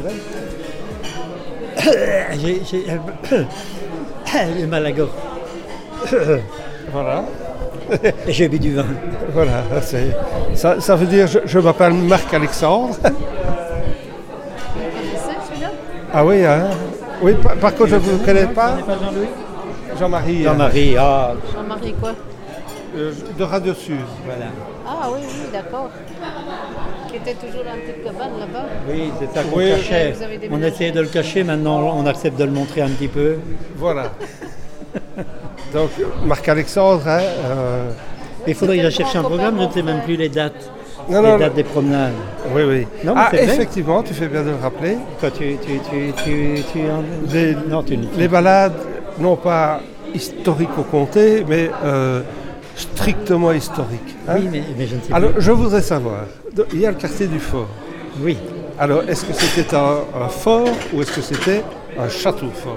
J'ai mal à la gorge. Voilà. Et j'ai bu du vin. Voilà, ça veut dire je m'appelle Marc-Alexandre. Vous connaissez celui-là? Ah oui, hein? Oui, par contre je ne vous connais pas. Pas Jean-Louis Jean-Marie. Jean-Marie, Jean-Marie quoi? De Radio Sud. voilà. Ah oui, d'accord. Qui était toujours dans la petite cabane là-bas. Oui, c'est ça qu'on Oui. cachait. Vous avez On déménagé. essayait de le cacher, maintenant on accepte de le montrer un petit peu. Voilà. Donc Marc-Alexandre, hein, Il faudrait que C'était j'aille chercher un le programme, je grand ne sais même frère. plus les dates. Non, les non, dates des promenades. oui. Non, mais Ah, c'est vrai. effectivement, tu fais bien de le rappeler. Toi, tu Les, Non, tu ne. les balades, non pas historico-comptées, mais strictement historiques. Hein. Oui, mais je ne sais Alors, plus. je voudrais savoir, il y a le quartier du fort. Oui. Alors, est-ce que c'était un fort ou est-ce que c'était un château fort?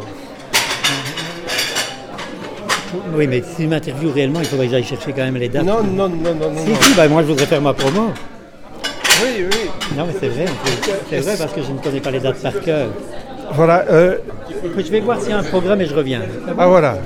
Oui, mais si tu m'interviews réellement, il faudrait que j'aille chercher quand même les dates. Non. Si, bah, moi je voudrais faire ma promo. Oui. Non, mais c'est vrai, c'est vrai parce que je ne connais pas les dates par cœur. Voilà. Écoute, je vais voir s'il y a un programme et je reviens. Ah, voilà.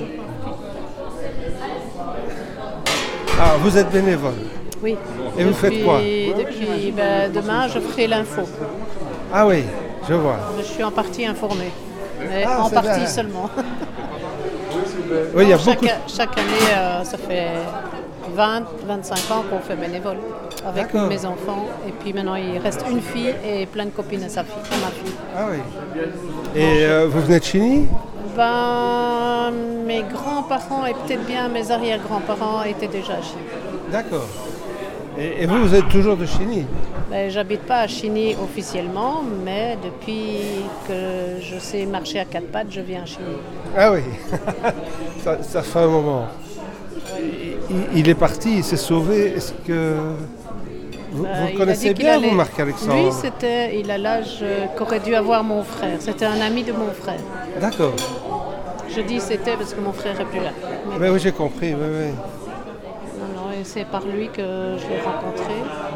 Ah, vous êtes bénévole. Oui. Et vous faites quoi? Depuis demain, je ferai l'info. Ah oui, je vois. Je suis en partie informée. Mais Ah, en c'est partie bien. seulement. Oui, il y a chaque, beaucoup. chaque année, ça fait 20-25 ans qu'on fait bénévole avec D'accord. mes enfants. Et puis maintenant, il reste une fille et plein de copines à ma fille. Ah oui. Et vous venez de Chigny? Mes grands-parents et peut-être bien mes arrière-grands-parents étaient déjà à Chigny. D'accord. Et vous êtes toujours de Chigny? J'habite pas à Chigny officiellement, mais depuis que je sais marcher à quatre pattes, je viens à Chigny. Ah oui. ça fait un moment. Il est parti, il s'est sauvé. Est-ce que vous Il le a connaissez dit qu'il bien, allait- vous, Marc-Alexandre? Lui, il a l'âge qu'aurait dû avoir mon frère. C'était un ami de mon frère. D'accord. Je dis c'était parce que mon frère n'est plus là. Mais Oui, j'ai compris. Oui. non, et c'est par lui que je l'ai rencontré.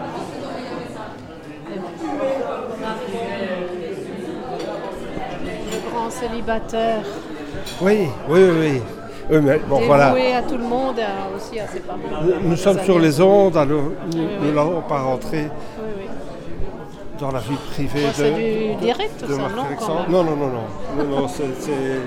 Le grand célibataire, Oui. Oui, mais bon, dévoué voilà. à tout le monde et aussi à ses parents. Nous sommes sur les ondes, alors nous n'allons pas rentrer Oui. dans la vie privée Bon, c'est de, du direct, de ça, non, Marc-Alexandre. quand même. Non, c'est...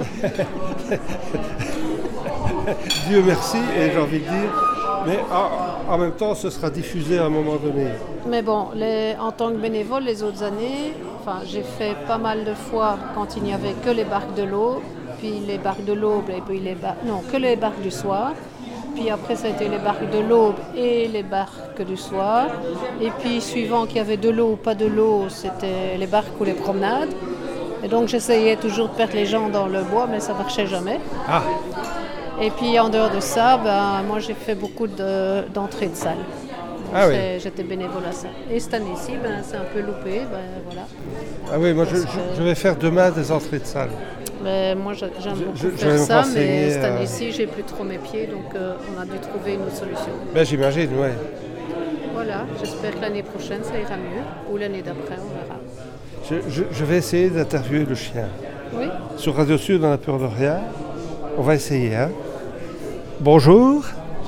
Dieu merci, et j'ai envie de dire, mais en même temps, ce sera diffusé à un moment donné. Mais bon, en tant que bénévole, les autres années, j'ai fait pas mal de fois quand il n'y avait que les barques de l'aube, puis les barques de l'aube, et puis que les barques du soir. Puis après, ça a été les barques de l'aube et les barques du soir. Et puis, suivant qu'il y avait de l'eau ou pas de l'eau, c'était les barques ou les promenades. Et donc, j'essayais toujours de perdre les gens dans le bois, mais ça ne marchait jamais. Ah, Et puis, en dehors de ça, moi, j'ai fait beaucoup d'entrées de salle. Donc, Ah oui. J'étais bénévole à ça. Et cette année-ci, c'est un peu loupé. Voilà. ah oui, moi Parce que- je vais faire demain des entrées de salle. Mais moi, j'aime beaucoup je vais faire me ça, renseigner, mais cette année-ci, j'ai plus trop mes pieds, donc on a dû trouver une autre solution. Ben, j'imagine, oui. Voilà, j'espère que l'année prochaine, ça ira mieux, ou l'année d'après, on verra. Je vais essayer d'interviewer le chien. Oui, Sur Radio Sud, on n'a peur de rien. On va essayer, hein. Bonjour.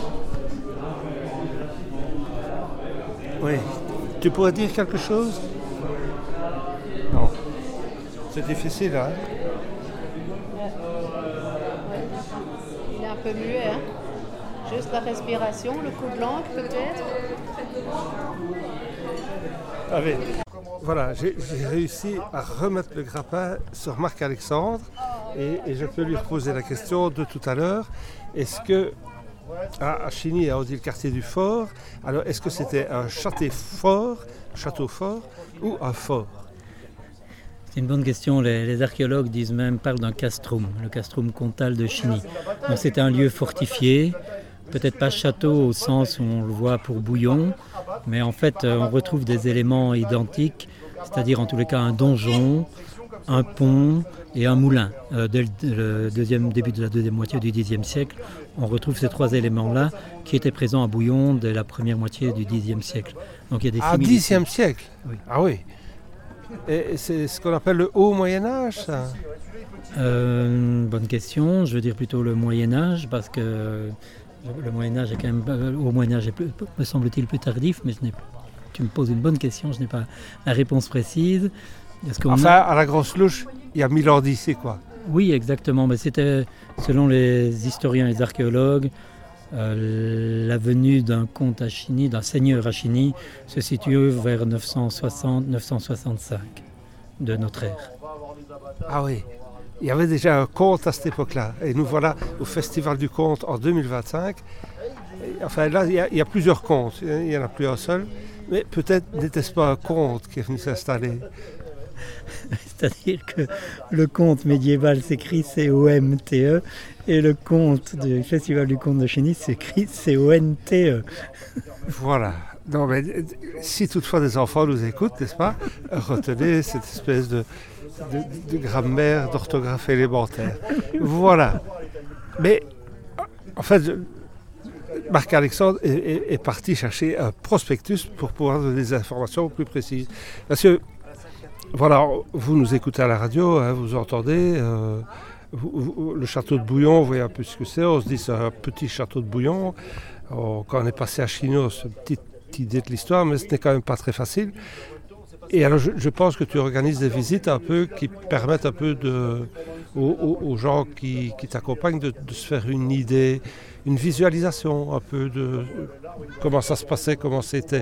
Oui. Tu pourrais dire quelque chose? Non. C'est difficile, hein. il est un peu muet, hein. Juste la respiration, le coup de langue peut-être. Allez. Voilà, j'ai réussi à remettre le grappin sur Marc-Alexandre et je peux lui reposer la question de tout à l'heure. Est-ce que, à Chigny, on dit le quartier du fort, alors est-ce que c'était un château fort ou un fort? C'est une bonne question. Les archéologues parlent d'un castrum, le castrum comtal de Chigny. Donc c'était un lieu fortifié, peut-être pas château au sens où on le voit pour Bouillon, mais en fait on retrouve des éléments identiques, c'est-à-dire en tous les cas un donjon, un pont et un moulin. Dès le début de la deuxième moitié du Xe siècle, on retrouve ces trois éléments-là qui étaient présents à Bouillon dès la première moitié du Xe siècle. Donc il y a des Ah, similitudes. Xe siècle? Oui. Ah oui. Et c'est ce qu'on appelle le haut Moyen-Âge, ça? Bonne question, je veux dire plutôt le Moyen-Âge, parce que le Moyen-Âge est quand même, au Moyen-Âge est me semble-t-il plus tardif, mais tu me poses une bonne question, je n'ai pas la réponse précise. À la grosse louche, il y a 1000 ans d'ici, quoi. Oui, exactement, mais c'était, selon les historiens et les archéologues, la venue d'un comte à Chiny, d'un seigneur à Chiny, se situe vers 960-965 de notre ère. Ah oui, il y avait déjà un conte à cette époque-là. Et nous voilà au Festival du Conte en 2025. Enfin là, il y a plusieurs contes, il n'y en a plus un seul. Mais peut-être n'était-ce pas un conte qui est venu s'installer. C'est-à-dire que le conte médiéval s'écrit C-O-M-T-E et le conte du Festival du Conte de Chiny s'écrit C-O-N-T-E. Voilà. Non, mais si toutefois des enfants nous écoutent, n'est-ce pas, retenez cette espèce de grammaire, d'orthographe élémentaire. Voilà. Mais en fait, Marc-Alexandre est parti chercher un prospectus pour pouvoir donner des informations plus précises. Parce que, voilà, vous nous écoutez à la radio, hein, vous entendez, le château de Bouillon, vous voyez un peu ce que c'est, on se dit c'est un petit château de Bouillon. Quand on est passé à Chinon, c'est une petite idée de l'histoire, mais ce n'est quand même pas très facile. Et alors je pense que tu organises des visites un peu qui permettent un peu aux gens qui t'accompagnent de se faire une idée, une visualisation un peu de comment ça se passait, comment c'était.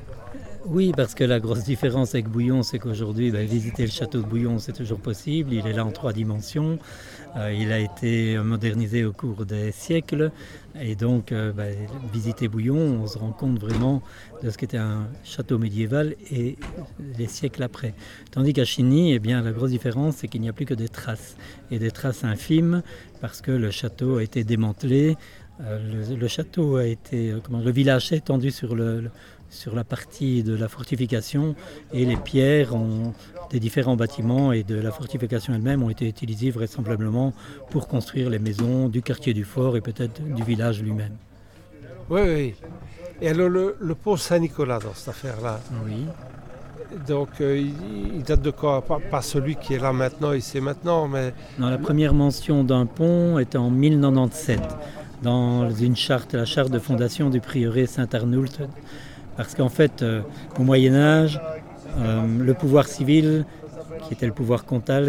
Oui, parce que la grosse différence avec Bouillon, c'est qu'aujourd'hui, visiter le château de Bouillon, c'est toujours possible. Il est là en 3 dimensions. Il a été modernisé au cours des siècles. Et donc, visiter Bouillon, on se rend compte vraiment de ce qu'était un château médiéval et les siècles après. Tandis qu'à Chiny, la grosse différence, c'est qu'il n'y a plus que des traces. Et des traces infimes, parce que le château a été démantelé. Le château a été... le village s'est étendu sur la partie de la fortification et les pierres des différents bâtiments et de la fortification elle-même ont été utilisées vraisemblablement pour construire les maisons du quartier du fort et peut-être du village lui-même. Oui. Et alors le pont Saint-Nicolas dans cette affaire-là, oui. Donc il date de quoi? Pas celui qui est là maintenant, ici maintenant, mais... Non, la première mention d'un pont était en 1097 dans une charte, la charte de fondation du prieuré Saint-Arnoult. Parce qu'en fait, au Moyen-Âge, le pouvoir civil, qui était le pouvoir comtal,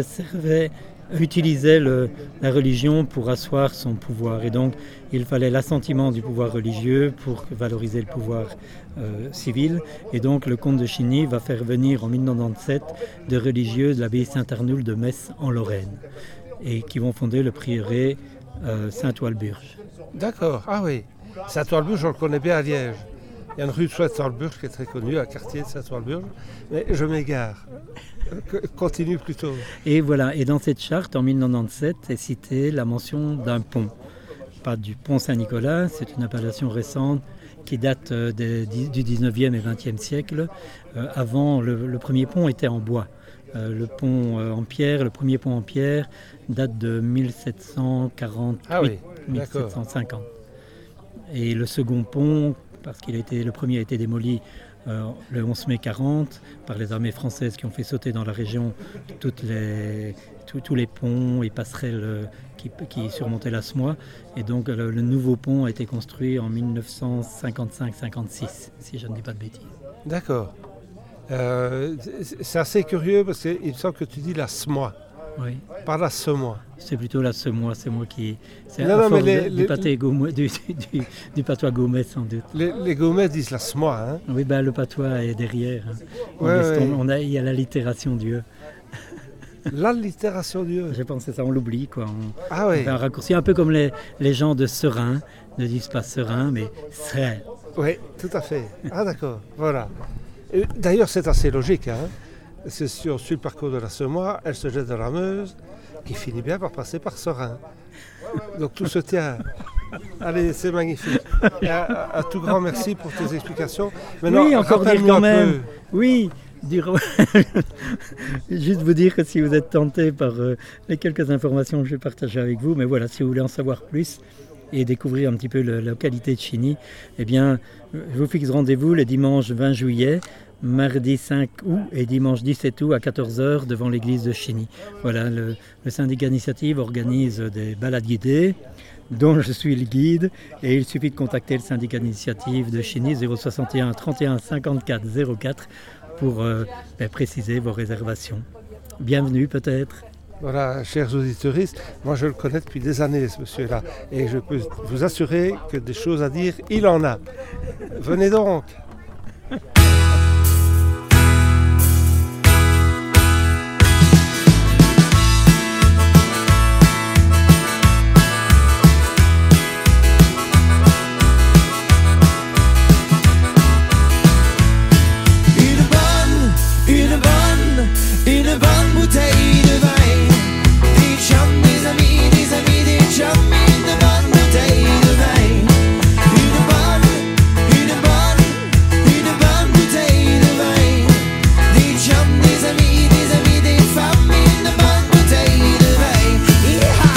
utilisait la religion pour asseoir son pouvoir. Et donc, il fallait l'assentiment du pouvoir religieux pour valoriser le pouvoir civil. Et donc, le comte de Chiny va faire venir en 1097 des religieux de l'abbaye Saint-Arnoult de Metz en Lorraine, et qui vont fonder le prieuré Saint-Walburge. D'accord, ah oui. Saint-Walburge, on le connaît bien à Liège. Il y a une rue de Saint-Walburge qui est très connue, un quartier de Saint-Walburge, mais je m'égare. Continue plutôt. Et voilà, et dans cette charte, en 1097, est citée la mention d'un pont. Pas du pont Saint-Nicolas, c'est une appellation récente qui date du 19e et 20e siècle. Avant, le premier pont était en bois. Le premier pont en pierre date de 1748, 1750. Et le second pont, parce que le premier a été démoli le 11 mai 40 par les armées françaises qui ont fait sauter dans la région tous les ponts et passerelles qui surmontaient la Semois. Et donc le nouveau pont a été construit en 1955-56, si je ne dis pas de bêtises. D'accord. C'est assez curieux parce qu'il me semble que tu dis la Semois. Oui. Pas la Semois. C'est plutôt la Semois, c'est moi qui... C'est du patois Gaumet sans doute. Les Gaumets disent la Semois, hein? Oui, le patois est derrière. Hein. Il y a l'allitération du E. L'allitération du E? Je pense que c'est ça, on l'oublie, quoi. On fait un raccourci, un peu comme les gens de Serein, ne disent pas Serein, mais Serein. Oui, tout à fait. Ah d'accord, voilà. D'ailleurs, c'est assez logique, hein? Si on suit le parcours de la Semois, elle se jette dans la Meuse, qui finit bien par passer par Serein. Donc tout se tient. Allez, c'est magnifique. Un tout grand merci pour tes explications. Maintenant, oui, encore dire quand même. Oui, juste vous dire que si vous êtes tenté par les quelques informations que je vais partager avec vous, mais voilà, si vous voulez en savoir plus et découvrir un petit peu la localité de Chiny, je vous fixe rendez-vous le dimanche 20 juillet. mardi 5 août et dimanche 17 août à 14h devant l'église de Chigny. Voilà, le syndicat Initiative organise des balades guidées dont je suis le guide et il suffit de contacter le syndicat Initiative de Chigny 061 31 54 04 pour préciser vos réservations. Bienvenue peut-être. Voilà, chers auditeurs, moi je le connais depuis des années ce monsieur-là et je peux vous assurer que des choses à dire, il en a. Venez donc. Une bonne bouteille de vin, des chums, des amis, des chums, une bonne bouteille de vin. Une bonne bouteille de vin, des chums, des amis, des femmes, une bonne bouteille de vin. Yeah!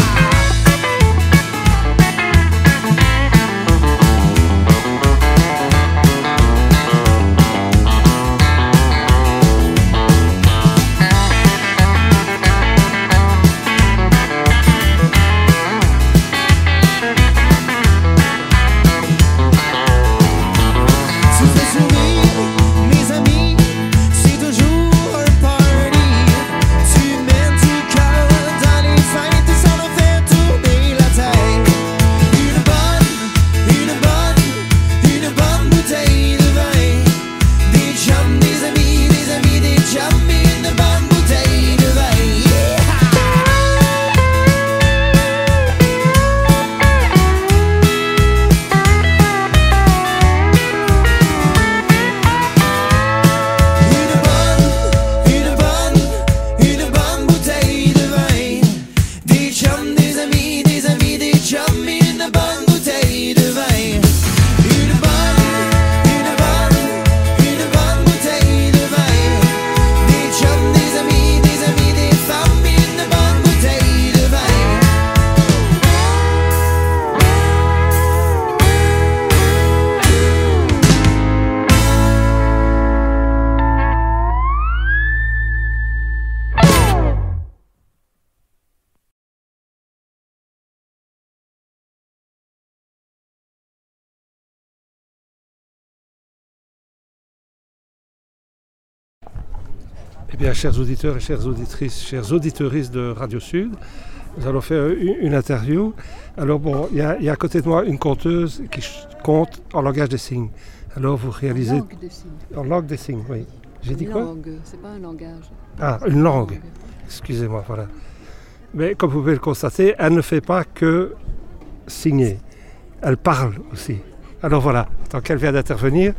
Eh bien, chers auditeurs et chères auditrices, chers auditeuristes de Radio Sud, nous allons faire une interview. Alors bon, il y a à côté de moi une conteuse qui compte en langage des signes. Alors vous réalisez... En langue des signes. En langue des signes, oui. J'ai dit quoi ? Langue, c'est pas un langage. Ah, une langue. Excusez-moi, voilà. Mais comme vous pouvez le constater, elle ne fait pas que signer. Elle parle aussi. Alors voilà, tant qu'elle vient d'intervenir,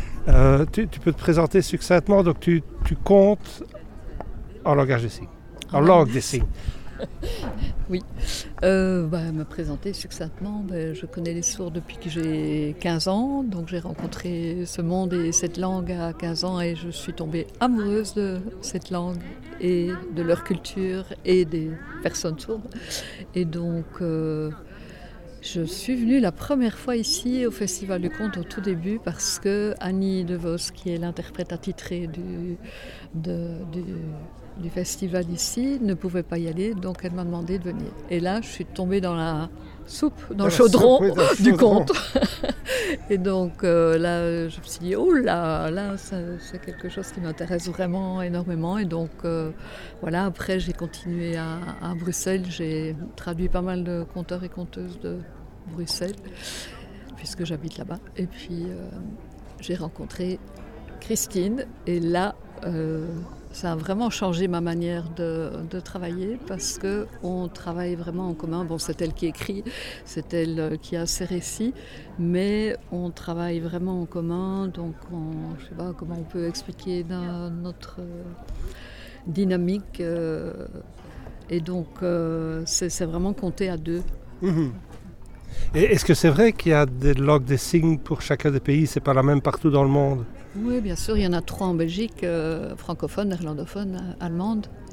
tu peux te présenter succinctement. Donc tu comptes en langage des signes, en langue des signes. Oui. Me présenter succinctement, je connais les sourds depuis que j'ai 15 ans, donc j'ai rencontré ce monde et cette langue à 15 ans et je suis tombée amoureuse de cette langue et de leur culture et des personnes sourdes. Et donc je suis venue la première fois ici au Festival du Conte au tout début parce que Annie DeVos, qui est l'interprète attitrée du festival ici, ne pouvait pas y aller, donc elle m'a demandé de venir. Et là, je suis tombée dans la soupe, dans le chaudron du conte. Et donc là, je me suis dit, oh là, c'est quelque chose qui m'intéresse vraiment énormément. Et donc voilà, après j'ai continué à Bruxelles, j'ai traduit pas mal de conteurs et conteuses de Bruxelles, puisque j'habite là-bas. Et puis j'ai rencontré Christine, et là, ça a vraiment changé ma manière de travailler parce qu'on travaille vraiment en commun. Bon, c'est elle qui écrit, c'est elle qui a ses récits, mais on travaille vraiment en commun. Donc, je ne sais pas comment on peut expliquer notre dynamique. Et donc, c'est vraiment compter à deux. Mmh. Et est-ce que c'est vrai qu'il y a des langues des signes pour chacun des pays? C'est pas la même partout dans le monde? Oui, bien sûr, il y en a 3 en Belgique, francophone, néerlandophone, allemande.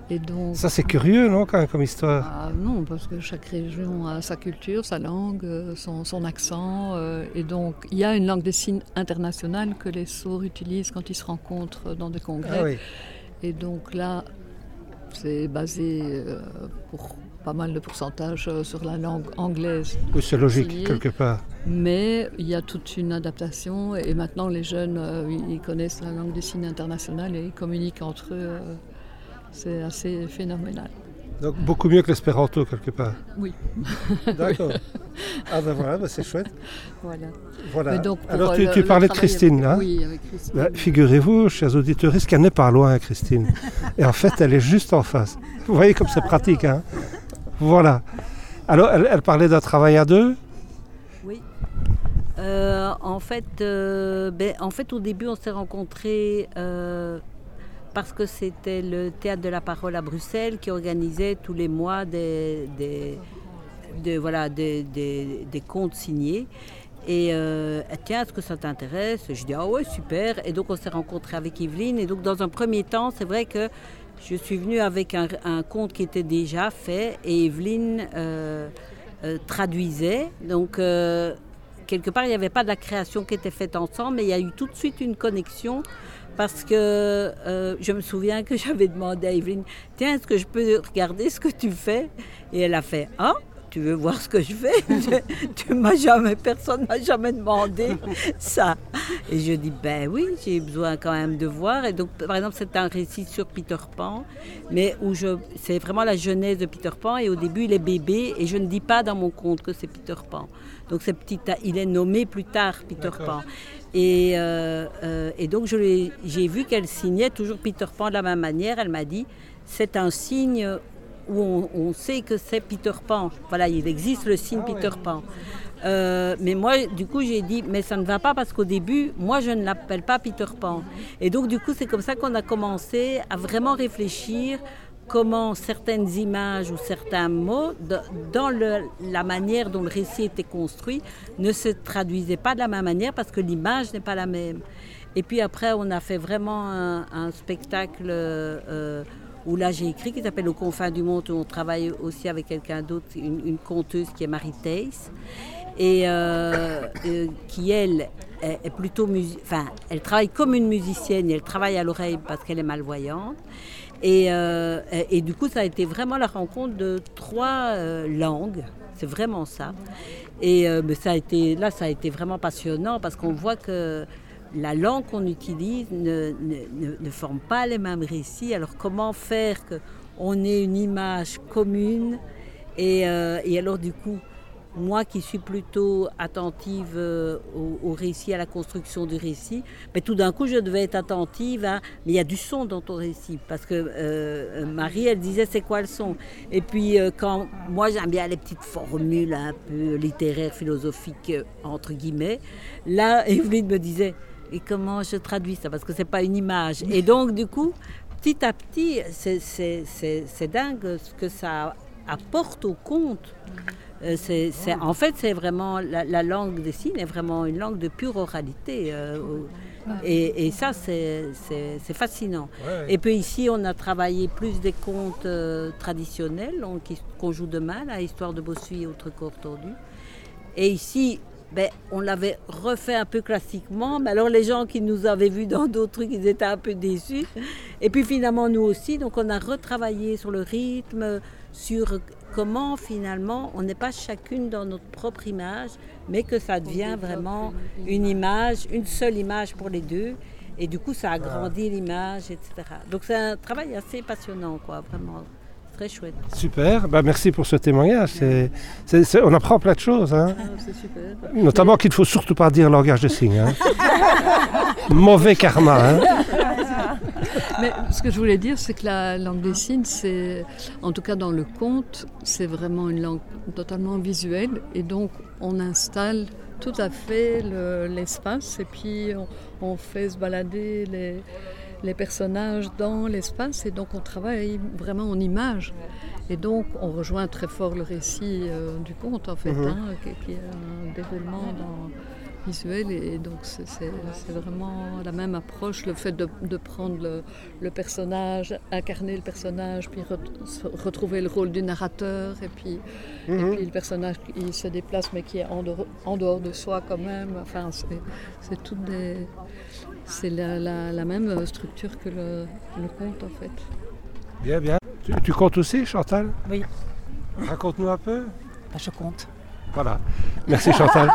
Et donc, Ça, c'est curieux, non, quand même, comme histoire? Non, parce que chaque région a sa culture, sa langue, son accent. Et donc, il y a une langue des signes internationale que les sourds utilisent quand ils se rencontrent dans des congrès. Ah oui. Et donc là, c'est basé pour pas mal de pourcentage sur la langue anglaise. Oui, c'est logique, Signé. quelque part. Mais il y a toute une adaptation et maintenant les jeunes, ils connaissent la langue des signes internationale et ils communiquent entre eux. C'est assez phénoménal. Donc beaucoup mieux que l'espéranto, quelque part. Oui. D'accord. Ah ben voilà, c'est chouette. Voilà. Voilà. Mais donc, Alors tu parlais de Christine, là. Oui, avec Christine. Ben, figurez-vous, chers auditeurs, qu'elle n'est pas loin, Christine. Et en fait, elle est juste en face. Vous voyez comme c'est pratique, hein? Voilà. Alors, elle parlait d'un travail à deux? Oui. En fait, au début, on s'est rencontrés parce que c'était le Théâtre de la Parole à Bruxelles qui organisait tous les mois des contes signés. Et tiens, est-ce que ça t'intéresse? Je dis ah ouais, super. Et donc on s'est rencontrés avec Evelyne. Et donc dans un premier temps, c'est vrai que je suis venue avec un conte qui était déjà fait et Evelyne traduisait. Donc quelque part, il n'y avait pas de la création qui était faite ensemble, mais il y a eu tout de suite une connexion. Parce que je me souviens que j'avais demandé à Evelyne, tiens, est-ce que je peux regarder ce que tu fais? Et elle a fait, ah, tu veux voir ce que je fais? Personne ne m'a jamais demandé ça. Et je dis, ben oui, j'ai besoin quand même de voir. Et donc, par exemple, c'est un récit sur Peter Pan, mais c'est vraiment la jeunesse de Peter Pan. Et au début, il est bébé, et je ne dis pas dans mon conte que c'est Peter Pan. Donc, il est nommé plus tard Peter Pan. Et donc j'ai vu qu'elle signait toujours Peter Pan de la même manière. Elle m'a dit, c'est un signe où on sait que c'est Peter Pan. Voilà, il existe le signe Peter Pan. Mais moi, du coup, j'ai dit, mais ça ne va pas parce qu'au début, moi, je ne l'appelle pas Peter Pan. Et donc, du coup, c'est comme ça qu'on a commencé à vraiment réfléchir comment certaines images ou certains mots, dans la manière dont le récit était construit, ne se traduisaient pas de la même manière parce que l'image n'est pas la même. Et puis après, on a fait vraiment un spectacle où là j'ai écrit, qui s'appelle Aux confins du monde, où on travaille aussi avec quelqu'un d'autre, une conteuse qui est Marie Theiss, et qui elle est plutôt elle travaille comme une musicienne, et elle travaille à l'oreille parce qu'elle est malvoyante. Et du coup, ça a été vraiment la rencontre de 3 langues. C'est vraiment ça. Et ça a été vraiment passionnant parce qu'on voit que la langue qu'on utilise ne forme pas les mêmes récits. Alors, comment faire qu'on ait une image commune et alors, du coup, moi qui suis plutôt attentive au récit, à la construction du récit, mais tout d'un coup je devais être attentive mais il y a du son dans ton récit, parce que Marie, elle disait c'est quoi le son? Et puis quand moi j'aime bien les petites formules un peu littéraires, philosophiques, entre guillemets, là Evelyne me disait, et comment je traduis ça? Parce que c'est pas une image. Et donc du coup, petit à petit, c'est dingue ce que ça apporte au conte. En fait, c'est vraiment la langue des signes est vraiment une langue de pure oralité. Et ça, c'est fascinant. Ouais. Et puis ici, on a travaillé plus des contes traditionnels qu'on joue demain, la Histoire de Bossuet et autres corps tordus. Et ici, on l'avait refait un peu classiquement, mais alors les gens qui nous avaient vus dans d'autres trucs, ils étaient un peu déçus. Et puis finalement, nous aussi, donc on a retravaillé sur le rythme, sur comment finalement on n'est pas chacune dans notre propre image, mais que ça devient vraiment une image, une seule image pour les deux. Et du coup, ça agrandit l'image, etc. Donc c'est un travail assez passionnant, quoi, vraiment. Très chouette. Super, merci pour ce témoignage. On apprend plein de choses. Hein. C'est super. Notamment qu'il ne faut surtout pas dire langage de signes. Hein. Mauvais karma. Hein. Mais ce que je voulais dire, c'est que la langue des signes, en tout cas dans le conte, c'est vraiment une langue totalement visuelle. Et donc, on installe tout à fait l'espace et puis on fait se balader les personnages dans l'espace, et donc on travaille vraiment en images. Et donc on rejoint très fort le récit du conte, en fait, qui est un déroulement visuel et donc c'est vraiment la même approche, le fait de prendre le personnage, incarner le personnage, puis retrouver le rôle du narrateur et puis le personnage il se déplace mais qui est en dehors de soi quand même. Enfin, c'est toutes c'est la même structure que le conte en fait. Bien, bien. Tu comptes aussi, Chantal? Oui. Raconte-nous un peu. Je compte. Voilà. Merci Chantal.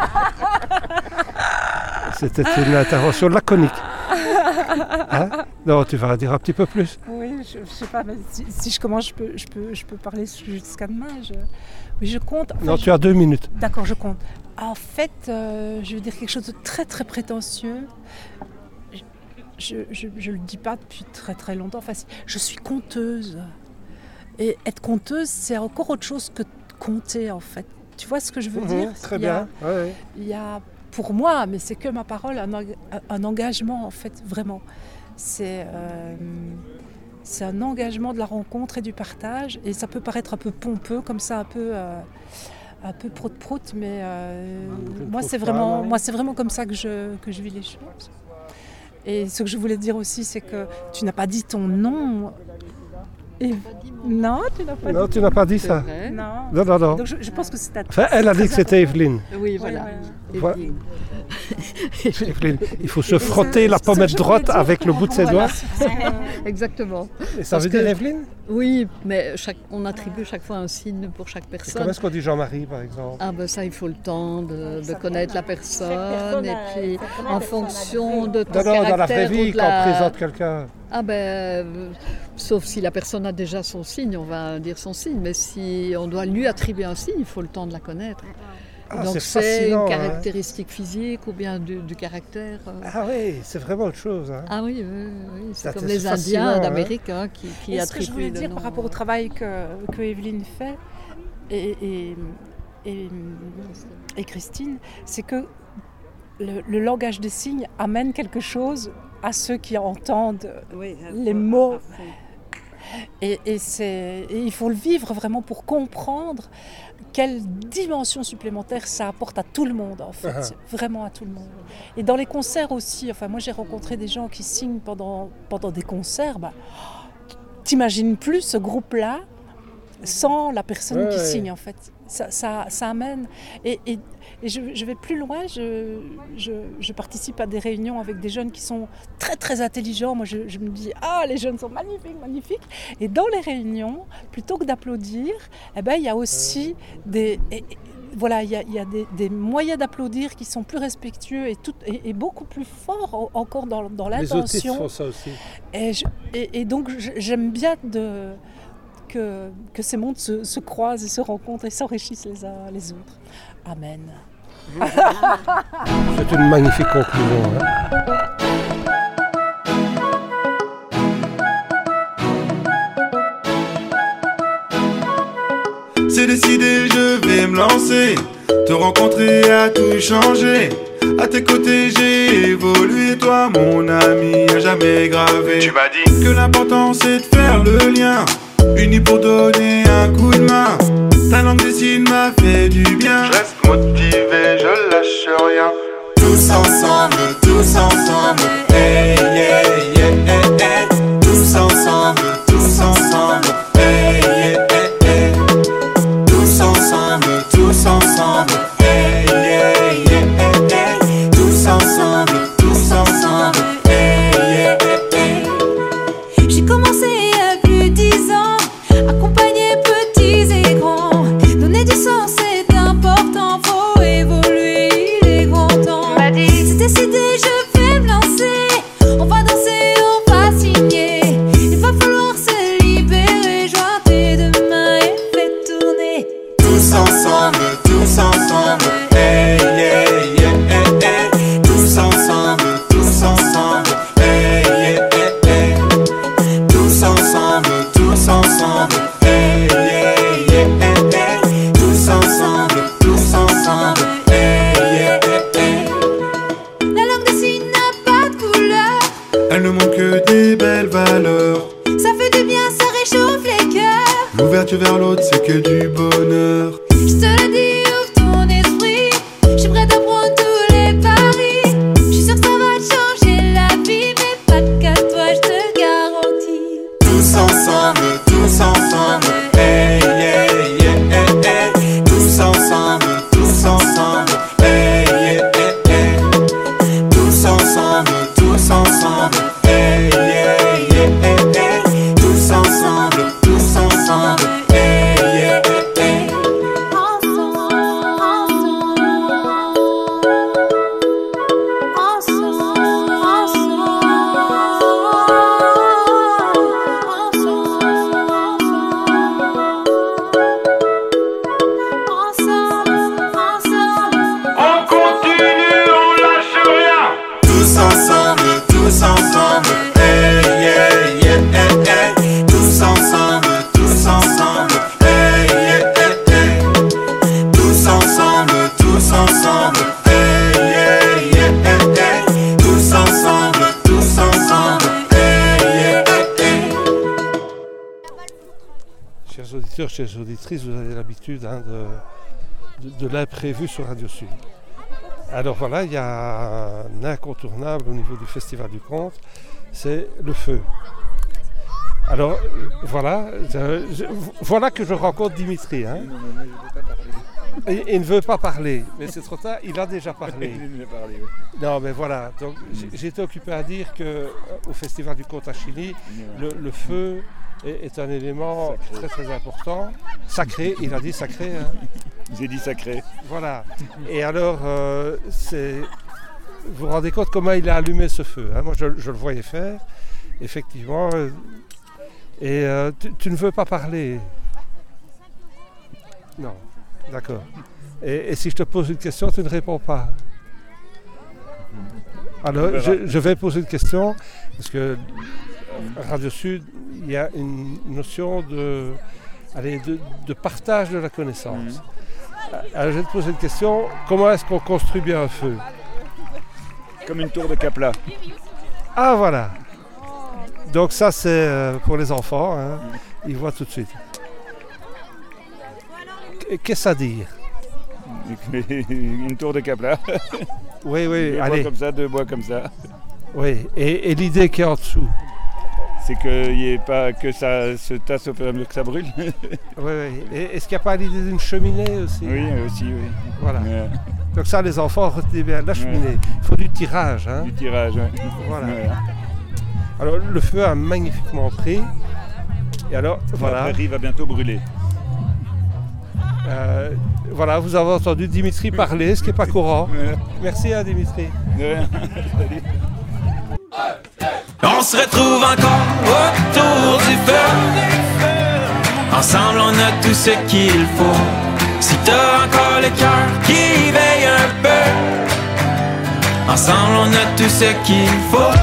C'était une intervention laconique. Hein? Non, tu vas dire un petit peu plus. Oui, je sais pas, mais si je commence, je peux parler jusqu'à demain. Oui, je compte. Enfin, non, tu as 2 minutes. D'accord, je compte. En fait, je veux dire quelque chose de très très prétentieux. Je le dis pas depuis très très longtemps. Enfin, je suis conteuse. Et être conteuse, c'est encore autre chose que compter en fait. Tu vois ce que je veux dire? Très bien. Il y a, pour moi, mais c'est que ma parole, un engagement en fait, vraiment. C'est un engagement de la rencontre et du partage. Et ça peut paraître un peu pompeux, comme ça, un peu prout-prout, mais moi c'est vraiment comme ça que je vis les choses. Et ce que je voulais dire aussi, c'est que tu n'as pas dit ton nom. Non, tu n'as pas dit ça. Non. Donc je pense que c'est elle a dit que c'était Evelyne. Oui, voilà. Evelyne. Evelyne. Il faut se frotter la pommette droite avec le bout de ses doigts. Exactement. Et ça veut dire Evelyne? Oui, mais on attribue chaque fois un signe pour chaque personne. Et comment est-ce qu'on dit Jean-Marie, par exemple? Ah ben ça, il faut le temps de connaître la personne. Et puis, en fonction de ton caractère... dans la vraie vie, quand on présente quelqu'un... Ah ben, sauf si la personne a déjà son signe, on va dire son signe. Mais si on doit lui attribuer un signe, il faut le temps de la connaître. Donc c'est une caractéristique physique ou bien du caractère. Ah oui, c'est vraiment autre chose. Hein. Ah oui, c'est comme les Indiens d'Amérique qui attribuent. Ce que je voulais dire par rapport au travail que Evelyne fait et Christine, c'est que le langage des signes amène quelque chose à ceux qui entendent les mots. Et il faut le vivre vraiment pour comprendre quelle dimension supplémentaire ça apporte à tout le monde, en fait, vraiment à tout le monde. Et dans les concerts aussi, enfin moi j'ai rencontré des gens qui signent pendant des concerts, t'imagines plus ce groupe-là sans la personne qui signe en fait. Ça amène. Et je vais plus loin, je participe à des réunions avec des jeunes qui sont très très intelligents. Moi je me dis, les jeunes sont magnifiques. Et dans les réunions, plutôt que d'applaudir, il y a aussi des moyens d'applaudir qui sont plus respectueux et beaucoup plus forts encore dans l'intention. Les autistes font ça aussi. Et donc j'aime bien que ces mondes se croisent et se rencontrent et s'enrichissent les uns les autres. Amen. C'est une magnifique conclusion. C'est décidé, je vais me lancer. Te rencontrer a tout changé. À tes côtés j'ai évolué. Toi mon ami à jamais gravé. Tu m'as dit que l'important c'est de faire le lien. Unis pour donner un coup de main. Ta langue des signes m'a fait du bien. Je reste motivé, je lâche rien. Tous ensemble, hey, yeah, yeah, hey, hey. Tous ensemble, hey, yeah, hey, hey. Tous ensemble, hey, yeah, yeah, hey, hey. Tous ensemble, hey, yeah, hey, hey. J'ai commencé il y a plus de 10 ans, accompagner petits et grands. Donner du sens c'est important, faut évoluer, il est grand temps. C'est décidé, je vais me lancer. On va danser, on va signer. Il va falloir se libérer, joindre de mains et fait tourner. Tous ensemble, hey, yeah, yeah, hey, hey. Tous ensemble, hey, yeah, hey, hey. Tous ensemble, hey, yeah, yeah, hey, hey. Tous ensemble, hey, yeah, hey, hey. La langue des signes n'a pas de couleur. Elle ne manque que des belles valeurs. Ça fait du bien, ça réchauffe les cœurs. L'ouverture vers l'autre, c'est que du bonheur. Je te le dis, ouvre ton esprit. Je suis prête à prendre tous les pas. Chers auditeurs, chères auditrices, vous avez l'habitude de l'imprévu sur Radio Sud. Alors voilà, il y a un incontournable au niveau du Festival du Conte, c'est le feu. Alors voilà, voilà que je rencontre Dimitri. Hein. Il ne veut pas parler, mais c'est trop tard, il a déjà parlé. Non mais voilà, donc j'ai été occupé à dire qu'au Festival du Conte à Chiny, le feu est un élément très très important. Sacré, il a dit sacré. Hein. J'ai dit sacré. Voilà. Et alors, vous vous rendez compte comment il a allumé ce feu. Hein. Moi je le voyais faire, effectivement. Et tu ne veux pas parler? Non, d'accord. Et si je te pose une question, tu ne réponds pas? Alors, je vais poser une question, parce que Radio Sud, il y a une notion de partage de la connaissance. Alors, je vais te poser une question. Comment est-ce qu'on construit bien un feu? Comme une tour de Capla. Ah, voilà. Donc ça, c'est pour les enfants. Hein. Ils voient tout de suite. Qu'est-ce à dire? Une tour de Capla. Oui, deux allez. Bois comme ça, deux bois comme ça. Oui, et l'idée qui est en dessous? C'est qu'il n'y ait pas que ça se tasse au fur et à mesure que ça brûle. Oui. Et est-ce qu'il n'y a pas l'idée d'une cheminée aussi? Oui, aussi, oui. Voilà. Donc ça, les enfants, retenez bien la cheminée. Il faut du tirage. Hein. Du tirage, oui. Voilà. Alors, le feu a magnifiquement pris. Et alors, voilà. La prairie va bientôt brûler. Voilà, vous avez entendu Dimitri parler, ce qui n'est pas courant. Merci à Dimitri. Salut. On se retrouve encore autour du feu. Ensemble on a tout ce qu'il faut. Si t'as encore le cœur qui veille un peu, ensemble on a tout ce qu'il faut.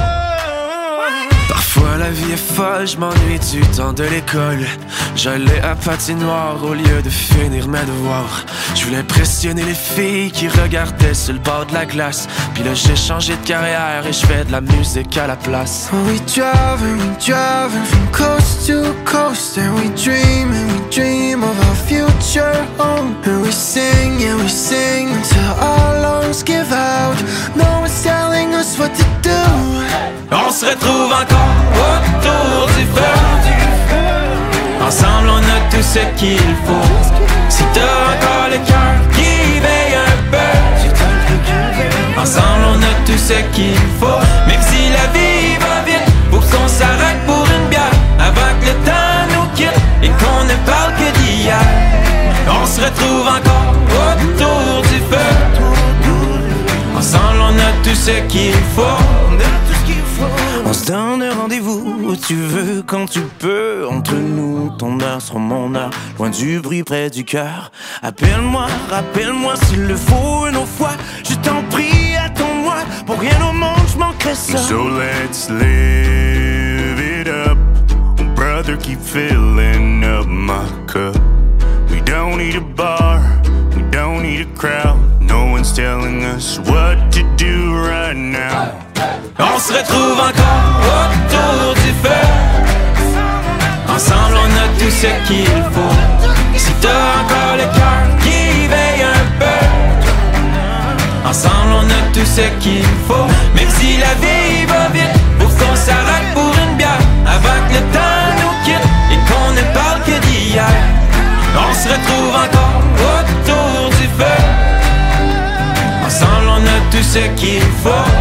Parfois la vie est folle, je m'ennuie du temps de l'école. J'allais à patinoire au lieu de finir mes devoirs. Je voulais impressionner les filles qui regardaient sur le bord de la glace. Puis là j'ai changé de carrière et je fais de la musique à la place. We driving from coast to coast. And we dream of our future home. And we sing until our lungs give out. No one's telling us what to do. On se retrouve encore autour du feu. Ensemble on a tout ce qu'il faut. Si t'as encore le cœur qui veille un peu, ensemble on a tout ce qu'il faut. Même si la vie va vite, faut qu'on s'arrête pour une bière avant que le temps nous quitte et qu'on ne parle que d'hier. On se retrouve encore autour du feu. Ensemble on a tout ce qu'il faut. On se donne rendez-vous où tu veux, quand tu peux. Entre nous, ton heure sera mon heure. Loin du bruit, près du cœur. Appelle-moi s'il le faut une autre fois. Je t'en prie, attends-moi. Pour rien au monde, je manquerai ça. So let's live it up. Brother, keep filling up my cup. We don't need a bar, we don't need a crowd. No one's telling us what to do right now. On se retrouve encore autour du feu. Ensemble on a tout ce qu'il faut. Si t'as encore le cœur qui veille un peu, ensemble on a tout ce qu'il faut. Même si la vie va vite, faut qu'on s'arrête pour une bière avant que le temps nous quitte et qu'on ne parle que d'hier. On se retrouve encore autour du feu. Ensemble on a tout ce qu'il faut.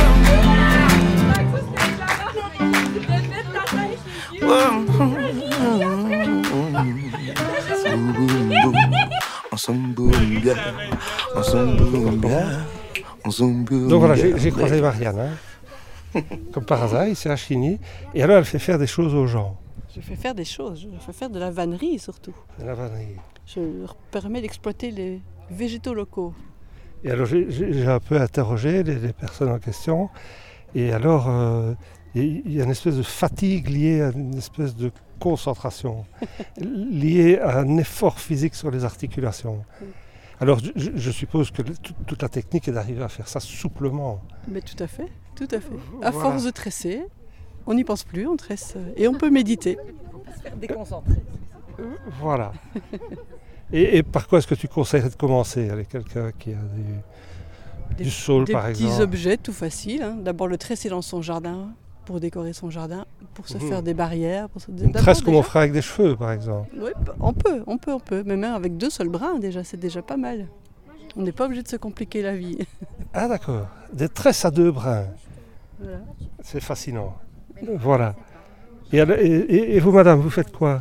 Donc voilà, j'ai croisé Marianne, hein, comme par hasard, ici à Chiny, et alors elle fait faire des choses aux gens. Je fais faire des choses, je fais faire de la vannerie surtout. De la vannerie. Je leur permets d'exploiter les végétaux locaux. Et alors j'ai un peu interrogé les personnes en question, et alors il y a une espèce de fatigue liée à une espèce de concentration, liée à un effort physique sur les articulations. Alors je suppose que toute la technique est d'arriver à faire ça souplement. Mais tout à fait, tout à fait. À force de tresser, on n'y pense plus, on tresse et on peut méditer. Il faut pas se faire déconcentrer. Voilà. Et par quoi est-ce que tu conseillerais de commencer avec quelqu'un qui a du saule, par exemple? Des petits objets tout faciles. Hein. D'abord le tresser dans son jardin, pour décorer son jardin, pour se faire des barrières. Une tresse comme on ferait avec des cheveux, par exemple. Oui, on peut. Mais même avec 2 seuls brins, déjà, c'est déjà pas mal. On n'est pas obligé de se compliquer la vie. Ah d'accord, des tresses à 2 brins. Voilà. C'est fascinant. Voilà. Et vous, madame, vous faites quoi?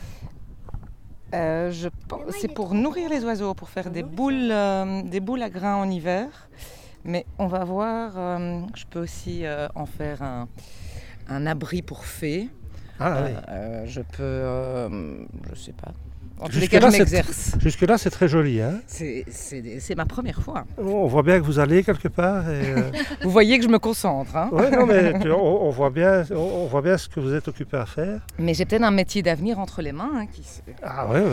C'est pour nourrir les oiseaux, pour faire des boules à grains en hiver. Mais on va voir, je peux aussi en faire un abri pour fées. Ah oui. Je peux, je sais pas. En tous les cas, je m'exerce. Jusque-là, c'est très joli. Hein, c'est ma première fois. On voit bien que vous allez quelque part. Et Vous voyez que je me concentre. Hein. Oui, non, mais on voit bien ce que vous êtes occupé à faire. Mais j'ai peut-être un métier d'avenir entre les mains. Hein, Ah oui.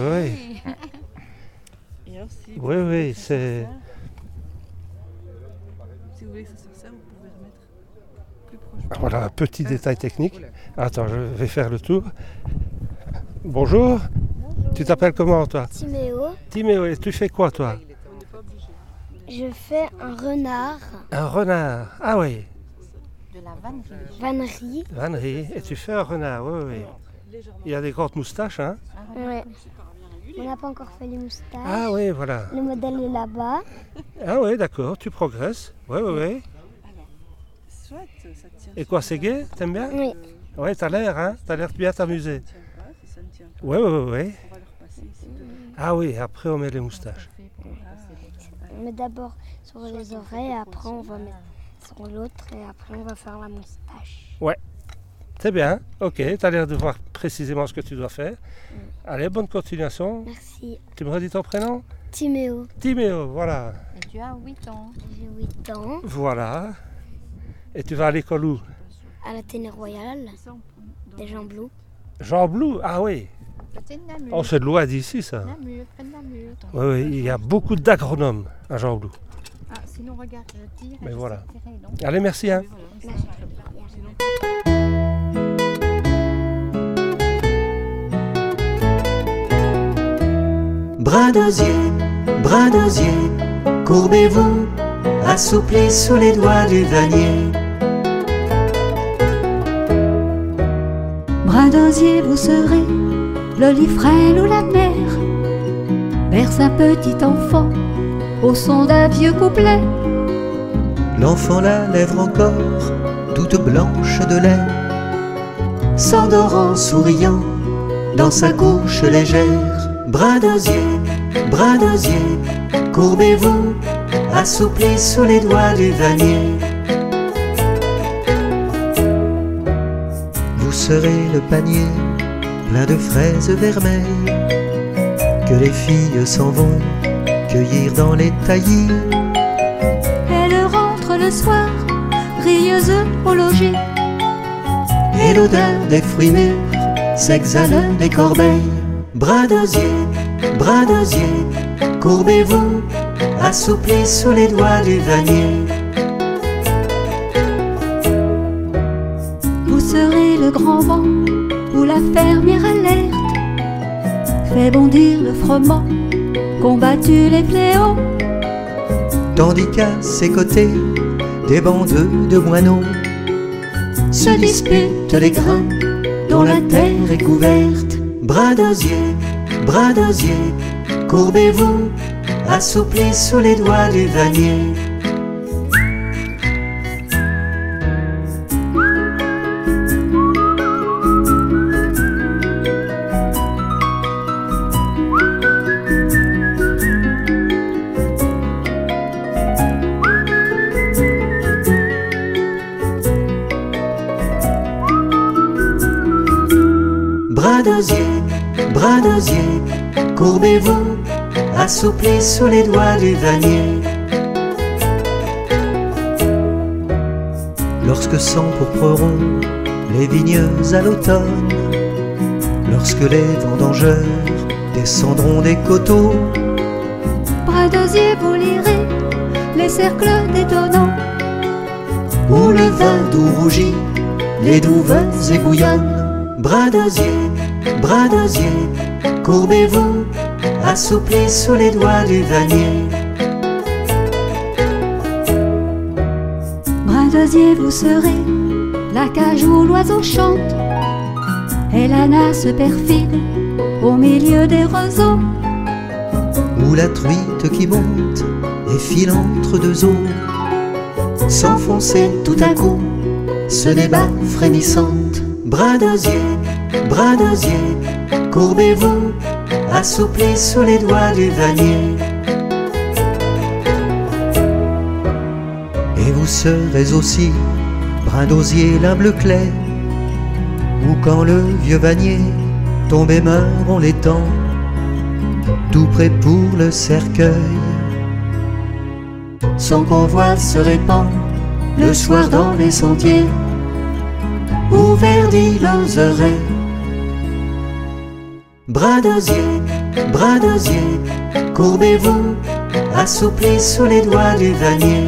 Oui, c'est... Si vous voulez que ça se serve, vous pouvez remettre plus proche. Voilà, un petit détail technique. Attends, je vais faire le tour. Bonjour. Tu t'appelles comment, toi? Timéo, et tu fais quoi, toi? Je fais un renard. Un renard, ah oui. De la vannerie. Vannerie, et tu fais un renard, oui. Il a des grandes moustaches, hein? Oui. On n'a pas encore fait les moustaches. Ah oui, voilà. Le modèle est là-bas. Ah oui, d'accord, tu progresses. Oui. Et quoi, c'est gai? T'aimes bien? Oui. Oui, t'as l'air, hein? T'as l'air de bien t'amuser. Oui. Ah oui, après on met les moustaches. On met d'abord sur les oreilles, après on va mettre sur l'autre et après on va faire la moustache. Ouais, c'est bien. Ok, t'as l'air de voir précisément ce que tu dois faire. Allez, bonne continuation. Merci. Tu me redis ton prénom? Timéo. Timéo, voilà. Et tu as 8 ans. J'ai 8 ans. Voilà. Et tu vas à l'école où? À la Ténère Royale, des Jean Blou. Jean Blou, ah oui. Oh, c'est loin d'ici, ça. Namur, près de Namur. Oui, il y a beaucoup d'agronomes à Jean Blou. Ah, sinon, regarde, je tire. Mais voilà. Allez, merci. Hein. Bras d'osier, courbez-vous, assouplis sous les doigts du vannier. Bras d'osier, vous serez l'olifrêne ou la mer, berce un petit enfant au son d'un vieux couplet. L'enfant la lèvre encore, toute blanche de lait, s'endort en souriant dans sa couche légère. Bras d'osier, courbez-vous, assouplis sous les doigts du vannier. Vous serez le panier plein de fraises vermeilles que les filles s'en vont cueillir dans les taillis. Elle rentre le soir, rieuse au logis, et l'odeur des fruits mûrs s'exhale des corbeilles. Bras d'osier, courbez-vous, assouplis sous les doigts du vannier. Vous serez le grand vent où la fermière alerte fait bondir le froment, combattu les fléaux. Tandis qu'à ses côtés, des bandes de moineaux se disputent les grains dont la terre est couverte. Bras d'osier, courbez-vous, assouplis sous les doigts du vannier. Bras d'osier, courbez-vous, assouplis sous les doigts du vannier. Lorsque s'empourpreront les vignes à l'automne, lorsque les vendangeurs descendront des coteaux, bras d'osier, vous lirez les cercles détonnants où le vin doux rougit, les douves ébouillonnent. Bras d'osier, courbez-vous, assouplis sous les doigts du vannier. Brin d'osier, vous serez la cage où l'oiseau chante et la nasse perfide au milieu des roseaux. Ou la truite qui monte et file entre deux eaux, s'enfoncer tout à coup, se débat frémissante. Brin d'osier, courbez-vous, assouplis sous les doigts du vannier. Et vous serez aussi brin d'osier, l'un bleu clair, ou quand le vieux vannier tombe et meurt, on l'étend, tout près pour le cercueil. Son convoi se répand le soir dans les sentiers où verdit l'oseraie. Brin d'osier, courbez-vous, assouplis sous les doigts du vannier.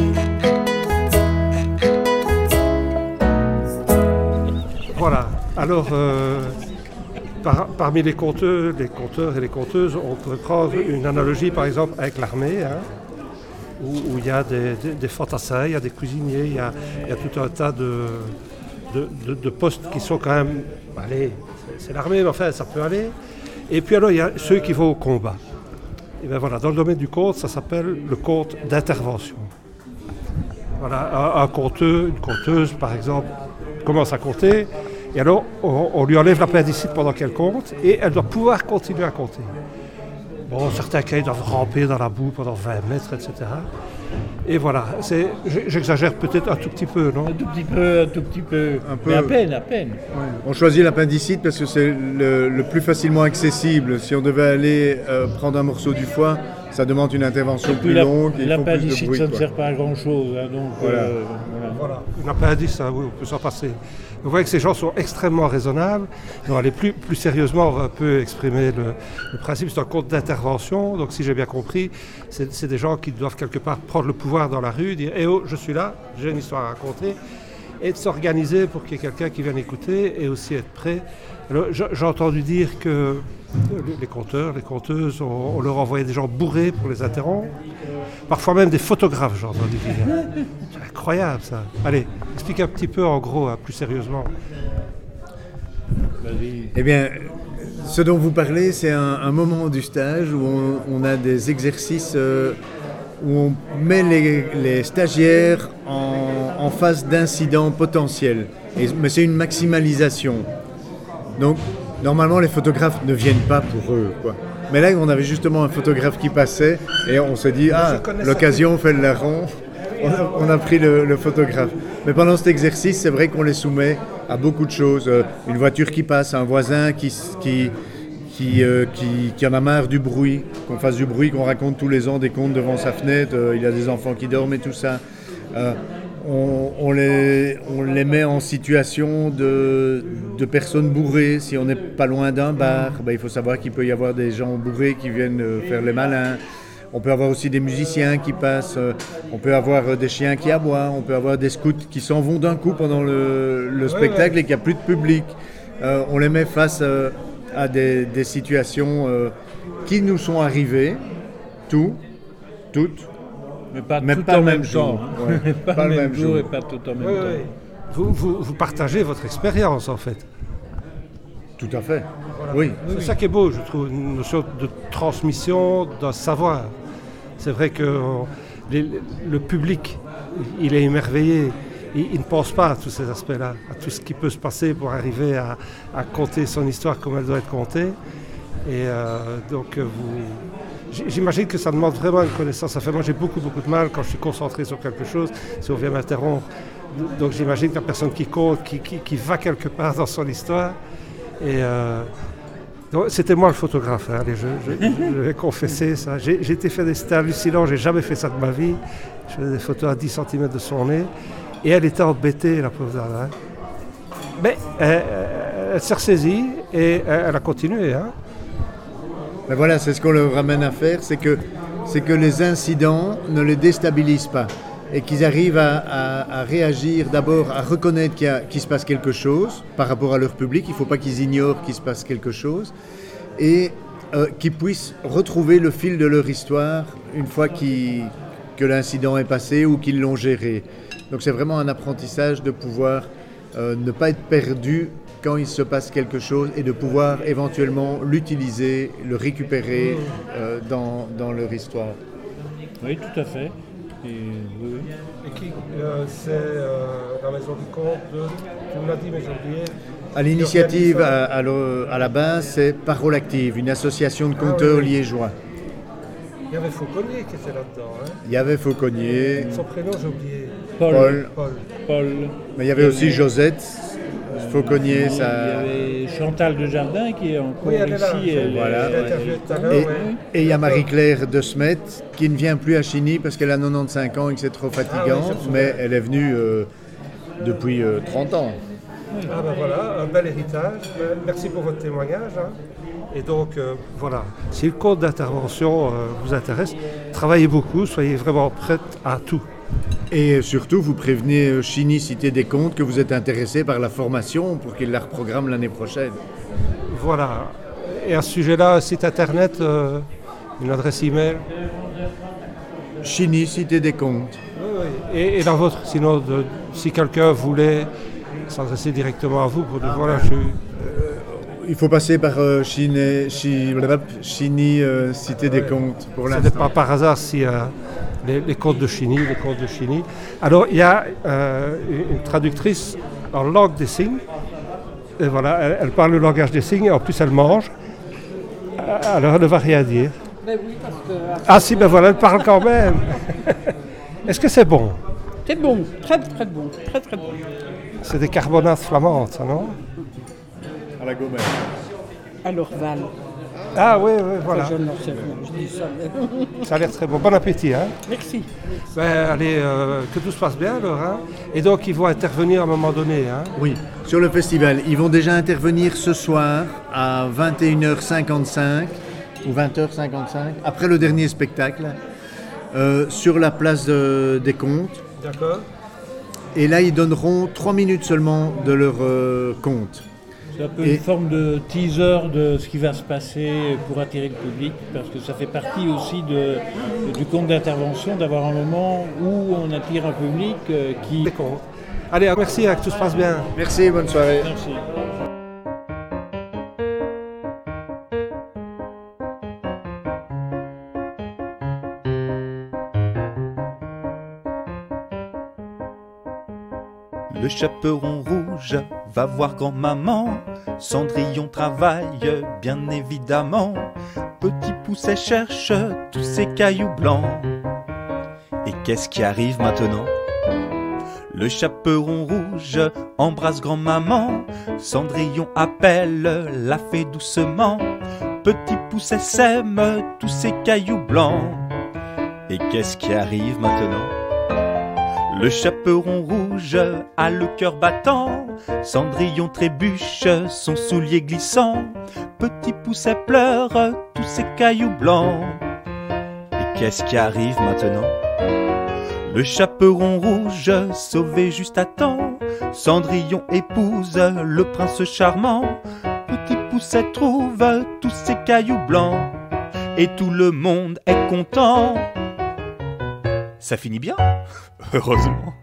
Voilà, alors parmi les conteurs et les conteuses, on pourrait prendre une analogie par exemple avec l'armée, hein, où il y a des fantassins, il y a des cuisiniers, il y a tout un tas de postes qui sont quand même, allez, c'est l'armée, mais enfin ça peut aller. Et puis alors il y a ceux qui vont au combat. Et bien voilà, dans le domaine du conte, ça s'appelle le conte d'intervention. Voilà, un conteur, une conteuse par exemple, commence à compter, et alors on lui enlève l'appendicite pendant qu'elle compte, et elle doit pouvoir continuer à compter. Bon, certains cas, ils doivent ramper dans la boue pendant 20 mètres, etc. Et voilà, j'exagère peut-être un tout petit peu, non ? Un tout petit peu. Un peu. Mais à peine. Ouais. On choisit l'appendicite parce que c'est le plus facilement accessible. Si on devait aller prendre un morceau du foie, ça demande une intervention plus longue. L'appendicite, ça ne sert pas à grand-chose. Hein, donc, voilà. Une appendice, hein, oui, on peut s'en passer. Vous voyez que ces gens sont extrêmement raisonnables. Donc, allez, plus sérieusement, on va un peu exprimer le principe. C'est un conte d'intervention. Donc, si j'ai bien compris, c'est des gens qui doivent quelque part prendre le pouvoir dans la rue, dire « Eh oh, je suis là, j'ai une histoire à raconter », et de s'organiser pour qu'il y ait quelqu'un qui vienne écouter et aussi être prêt. Alors, j'ai entendu dire que les conteurs, les conteuses, on leur envoyait des gens bourrés pour les interrompre. Parfois même des photographes, j'ai entendu dire. C'est incroyable, ça. Allez, explique un petit peu, en gros, hein, plus sérieusement. Eh bien, ce dont vous parlez, c'est un moment du stage où on a des exercices où on met les stagiaires en face d'incidents potentiels. Mais c'est une maximalisation. Donc, normalement, les photographes ne viennent pas pour eux, quoi. Mais là, on avait justement un photographe qui passait et on s'est dit, l'occasion fait le larron. On a pris le photographe. Mais pendant cet exercice, c'est vrai qu'on les soumet à beaucoup de choses. Une voiture qui passe, un voisin qui en a marre du bruit, qu'on fasse du bruit, qu'on raconte tous les ans des contes devant sa fenêtre, il y a des enfants qui dorment et tout ça. On les met en situation de personnes bourrées. Si on n'est pas loin d'un bar, il faut savoir qu'il peut y avoir des gens bourrés qui viennent faire les malins. On peut avoir aussi des musiciens qui passent, on peut avoir des chiens qui aboient, on peut avoir des scouts qui s'en vont d'un coup pendant le spectacle et qu'il n'y a plus de public. On les met face à des situations qui nous sont arrivées, toutes, mais pas tout en même temps. Ouais. Pas le même jour et pas tout en même temps. Ouais. Vous partagez votre expérience, en fait. Tout à fait, voilà. Oui. C'est ça qui est beau, je trouve, une notion de transmission d'un savoir. C'est vrai que le public, il est émerveillé. Il ne pense pas à tous ces aspects-là, à tout ce qui peut se passer pour arriver à conter son histoire comme elle doit être contée. Et donc, j'imagine que ça demande vraiment une connaissance. Moi, j'ai beaucoup de mal quand je suis concentré sur quelque chose, si on vient m'interrompre. Donc, j'imagine que la personne qui compte, qui va quelque part dans son histoire. Et donc, c'était moi le photographe, hein. Allez, je vais confesser ça. C'était hallucinant, j'ai jamais fait ça de ma vie. Je faisais des photos à 10 cm de son nez. Et elle était embêtée, la pauvre dame. Hein. Mais elle s'est ressaisie et elle a continué. Hein. Ben voilà, c'est ce qu'on leur ramène à faire, c'est que les incidents ne les déstabilisent pas et qu'ils arrivent à réagir d'abord, à reconnaître qu'il se passe quelque chose par rapport à leur public. Il ne faut pas qu'ils ignorent qu'il se passe quelque chose. et qui puissent retrouver le fil de leur histoire une fois que l'incident est passé ou qu'ils l'ont géré. Donc c'est vraiment un apprentissage de pouvoir ne pas être perdu quand il se passe quelque chose et de pouvoir éventuellement l'utiliser, le récupérer dans leur histoire. Oui, tout à fait. Et qui, c'est la maison du conte tu me l'as dit mais j'ai oublié. À l'initiative, à la base, c'est Parole Active, une association de conteurs liégeois. Il y avait Fauconnier qui était là-dedans. Hein. Il y avait Fauconnier. Son prénom, j'ai oublié. Paul. Mais il y avait aussi Josette, Fauconnier. Il y avait Chantal de Jardin qui est encore ici. Voilà. Et il y a Marie-Claire de Smet qui ne vient plus à Chigny parce qu'elle a 95 ans et que c'est trop fatigant, mais elle est venue depuis 30 ans. Ah ben voilà, un bel héritage. Merci pour votre témoignage. Hein. Et donc voilà, si le compte d'intervention vous intéresse, travaillez beaucoup, soyez vraiment prête à tout. Et surtout, vous prévenez Chigny Cité des Comptes que vous êtes intéressé par la formation pour qu'il la reprogramme l'année prochaine. Voilà. Et à ce sujet-là, un site internet, une adresse email. Chigny Cité des Comptes. Oui. Et la vôtre, sinon, si quelqu'un voulait s'adresser directement à vous pour dire voilà, il faut passer par Chigny Cité des Comptes pour l'instant. Ce n'est pas par hasard si les comptes de Chigny, Alors il y a une traductrice en langue des signes. Et voilà, elle parle le langage des signes et en plus elle mange. Alors elle ne va rien dire. Ben oui, parce que... Ah si, ben voilà, elle parle quand même. Est-ce que c'est bon? C'est bon, très très bon, très très bon. C'est des carbonates flamandes, ça, non? À la gommelle. À l'Orval. Ah oui, voilà. Je n'en sais rien, je dis ça. Ça a l'air très bon. Bon appétit, hein? Merci. Ben, allez, que tout se passe bien, alors, hein? Et donc, ils vont intervenir à un moment donné, hein? Oui, sur le festival. Ils vont déjà intervenir ce soir à 21h55 ou 20h55, après le dernier spectacle, sur la place des Comptes. D'accord. Et là, ils donneront 3 minutes seulement de leur conte. C'est un peu une forme de teaser de ce qui va se passer pour attirer le public, parce que ça fait partie aussi du conte d'intervention, d'avoir un moment où on attire un public qui... Allez, merci, que tout se passe bien. Merci, bonne soirée. Merci. Le chaperon rouge va voir grand-maman, Cendrillon travaille bien évidemment, Petit Pousset cherche tous ces cailloux blancs. Et qu'est-ce qui arrive maintenant? Le chaperon rouge embrasse grand-maman, Cendrillon appelle, la fait doucement, Petit Pousset sème tous ces cailloux blancs. Et qu'est-ce qui arrive maintenant? Le chaperon rouge a le cœur battant, Cendrillon trébuche, son soulier glissant, Petit Pousset pleure, tous ces cailloux blancs. Et qu'est-ce qui arrive maintenant? Le chaperon rouge, sauvé juste à temps, Cendrillon épouse le prince charmant, Petit Pousset trouve tous ces cailloux blancs, et tout le monde est content. Ça finit bien, heureusement.